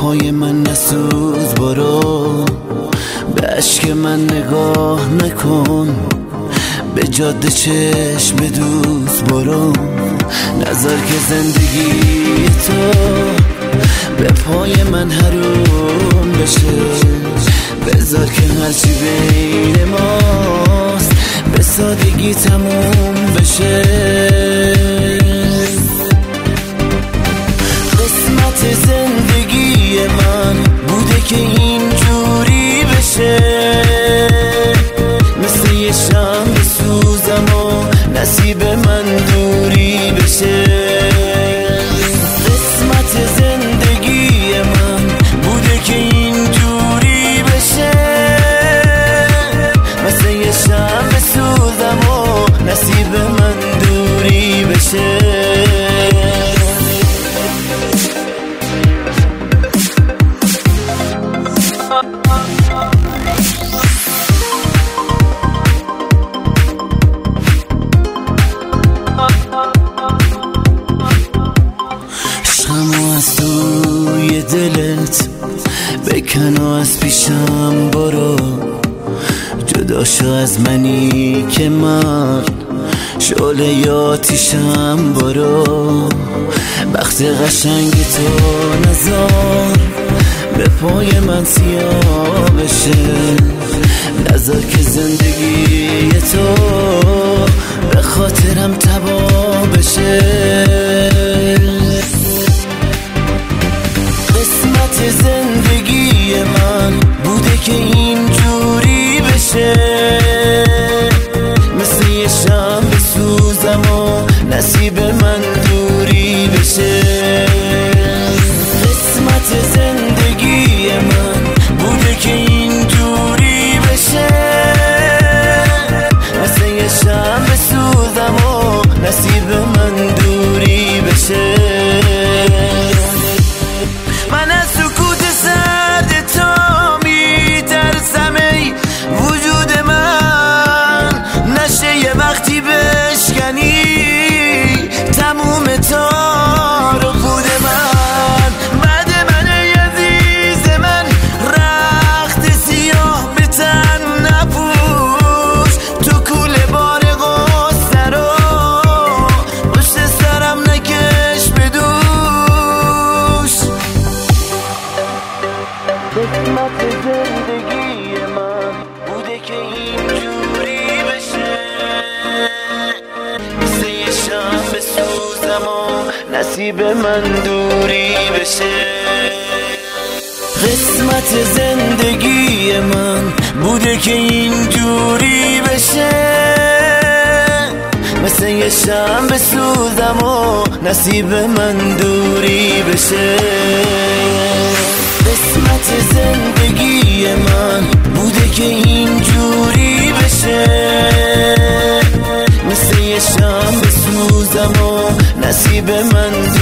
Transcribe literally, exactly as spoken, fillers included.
پای من نسوز، برو به عشق من نگاه نکن، به جاده چشم بدوز، برو نذار که زندگی تو به پای من حروم بشه، بذار که هرچی بین ماست به سادگی تموم بشه. قسمت زندگی من بوده که اینجوری بشه، مثل یه شم بسوزم و نصیب من دوری بشه. قسمت زندگی من بوده که اینجوری بشه، مثل یه شم بسوزم و نصیب من دوری بشه. عشقمو از توی دلت بکن و از پیشم برو، جدا شو از منی که من شعله آتیشم، برو بخت قشنگ تو نذار به پای من سیاه بشه، نذار که زندگی تو به خاطرم تباه بشه. قسمت زندگی من بوده که اینجوری بشه، مثل یه شم بسوزم و نصیب من دوری بشه. قسمت زندگی من بوده که اینجوری بشه، مثل یه شم بسوزم و نصیب من دوری بشه. من از سکوت سرد تو میترسم، ای وجود من نشه یه وقتی بشکنی تموم تار و پود من. بعد من ای عزیز من رخت سیاه به تن نپوش، تو کوله بار غصه رو پشت سرم نکش بدوش. قسمت زندگی من بوده که اینجوری بشه، مثل یه شم بسوزم و نصیب من دوری بشه. قسمت زندگی من بوده که اینجوری بشه، مثل یه شم بسوزم و نصیب من دوری بشه. قسمت زندگی من بوده که اینجوری بشه، مثل یه شم بسوزم و نصیب من